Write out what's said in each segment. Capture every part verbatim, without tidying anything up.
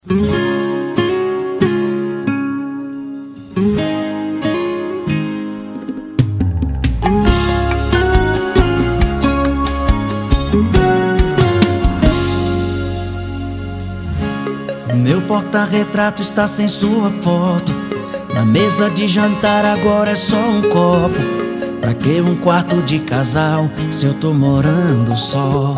Meu porta-retrato está sem sua foto. Na mesa de jantar agora é só um copo. Pra que um quarto de casal se eu tô morando só?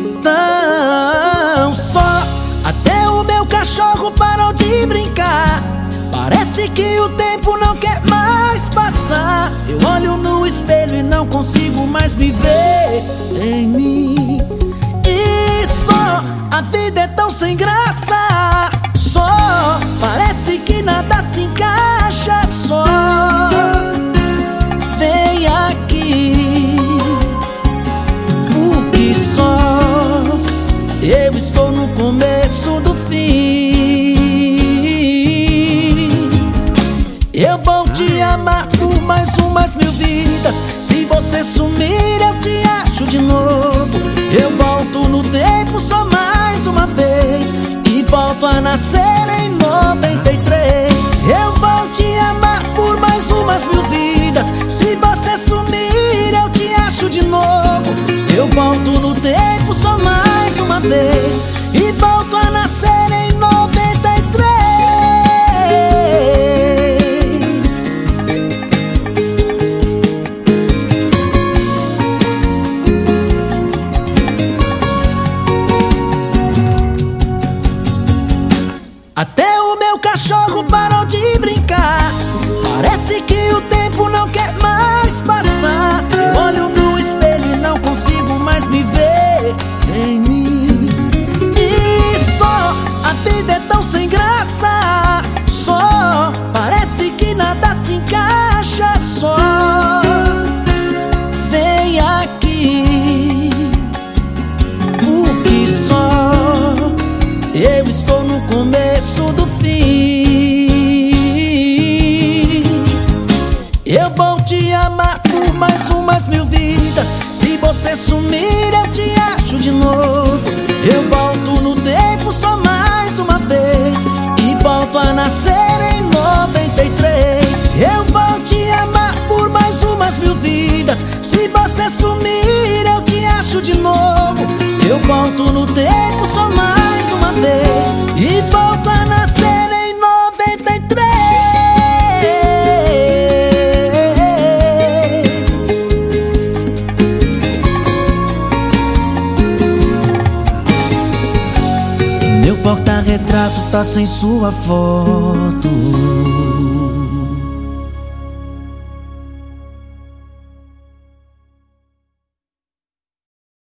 Tão só. Até o meu cachorro parou de brincar. Parece que o tempo não quer mais passar. Eu olho no espelho e não consigo mais me ver em mim. E só, a vida é tão sem graça. Só, parece que nada se encaixa. Só, vem aqui, porque só eu estou no começo do fim. Eu vou te amar por mais umas mil vidas. Se você sumir eu te acho de novo. Eu volto no tempo só mais uma vez e volto a nascer em noventa e três. Eu vou te amar por mais umas mil vidas. Se você sumir eu te acho de novo. Eu volto no tempo só mais uma vez e volto a nascer em noventa e três. Até o meu cachorro parou de brincar. Parece que o tempo não quer mais passar. Eu olho no espelho e não consigo mais me ver em mim. E só, a vida é tão sem graça. Só, parece que nada se encaixa. Só, vem aqui, porque só eu estou no começo do fim. Eu vou te amar por mais umas mil vidas. Se você sumir eu te acho de novo. Eu volto no tempo só mais uma vez e volto a nascer em noventa e três. Eu vou te amar por mais umas mil vidas. Se você sumir eu te acho de novo. Eu volto no tempo só mais uma vez e volto a nascer em noventa e três. Meu porta-retrato tá sem sua foto.